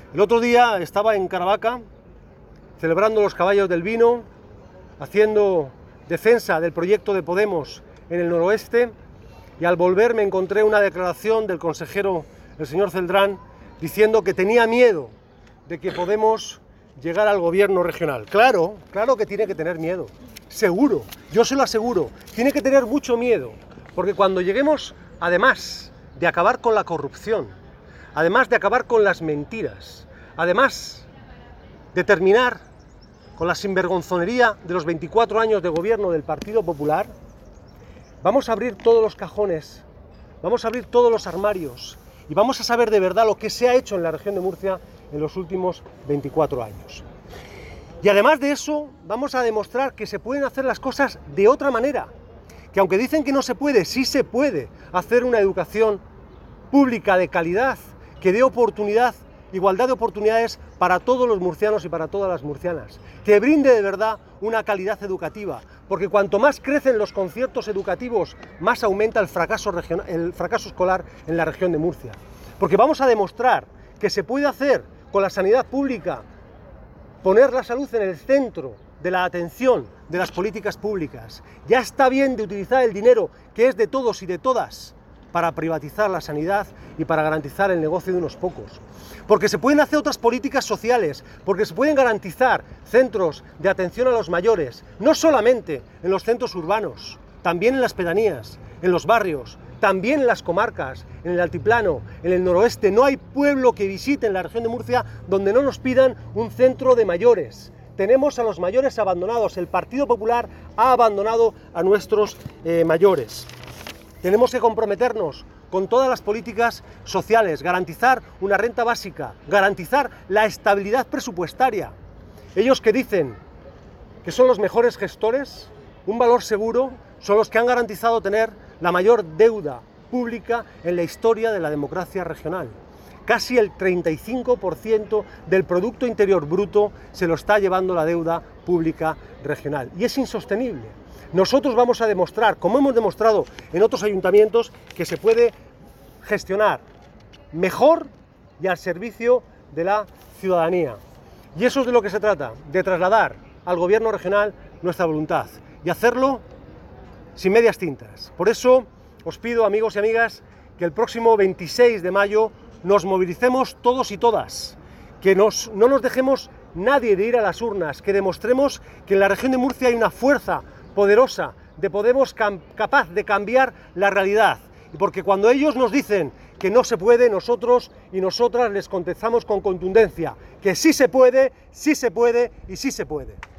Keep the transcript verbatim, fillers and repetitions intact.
El otro día estaba en Caravaca, celebrando los caballos del vino, haciendo defensa del proyecto de Podemos en el noroeste, y al volver me encontré una declaración del consejero, el señor Celdrán, diciendo que tenía miedo de que Podemos llegara al gobierno regional. Claro, claro que tiene que tener miedo, seguro, yo se lo aseguro, tiene que tener mucho miedo, porque cuando lleguemos, además de acabar con la corrupción, además de acabar con las mentiras, además de terminar con la sinvergonzonería de los veinticuatro años de gobierno del Partido Popular, vamos a abrir todos los cajones, vamos a abrir todos los armarios y vamos a saber de verdad lo que se ha hecho en la región de Murcia en los últimos veinticuatro años. Y además de eso, vamos a demostrar que se pueden hacer las cosas de otra manera, que aunque dicen que no se puede, sí se puede hacer una educación pública de calidad, que dé oportunidad, igualdad de oportunidades para todos los murcianos y para todas las murcianas, que brinde de verdad una calidad educativa, porque cuanto más crecen los conciertos educativos, más aumenta el fracaso, regional, el fracaso escolar en la región de Murcia. Porque vamos a demostrar que se puede hacer con la sanidad pública, poner la salud en el centro de la atención de las políticas públicas. Ya está bien de utilizar el dinero, que es de todos y de todas, para privatizar la sanidad y para garantizar el negocio de unos pocos. Porque se pueden hacer otras políticas sociales, porque se pueden garantizar centros de atención a los mayores, no solamente en los centros urbanos, también en las pedanías, en los barrios, también en las comarcas, en el altiplano, en el noroeste. No hay pueblo que visite en la región de Murcia donde no nos pidan un centro de mayores. Tenemos a los mayores abandonados, el Partido Popular ha abandonado a nuestros eh, mayores. Tenemos que comprometernos con todas las políticas sociales, garantizar una renta básica, garantizar la estabilidad presupuestaria. Ellos que dicen que son los mejores gestores, un valor seguro, son los que han garantizado tener la mayor deuda pública en la historia de la democracia regional. Casi el treinta y cinco por ciento del Producto Interior Bruto se lo está llevando la deuda pública regional. Y es insostenible. Nosotros vamos a demostrar, como hemos demostrado en otros ayuntamientos, que se puede gestionar mejor y al servicio de la ciudadanía. Y eso es de lo que se trata, de trasladar al gobierno regional nuestra voluntad y hacerlo sin medias tintas. Por eso os pido, amigos y amigas, que el próximo veintiséis de mayo nos movilicemos todos y todas, que nos, no nos dejemos nadie de ir a las urnas, que demostremos que en la región de Murcia hay una fuerza poderosa de Podemos capaz de cambiar la realidad. Y porque cuando ellos nos dicen que no se puede, nosotros y nosotras les contestamos con contundencia, que sí se puede, sí se puede y sí se puede.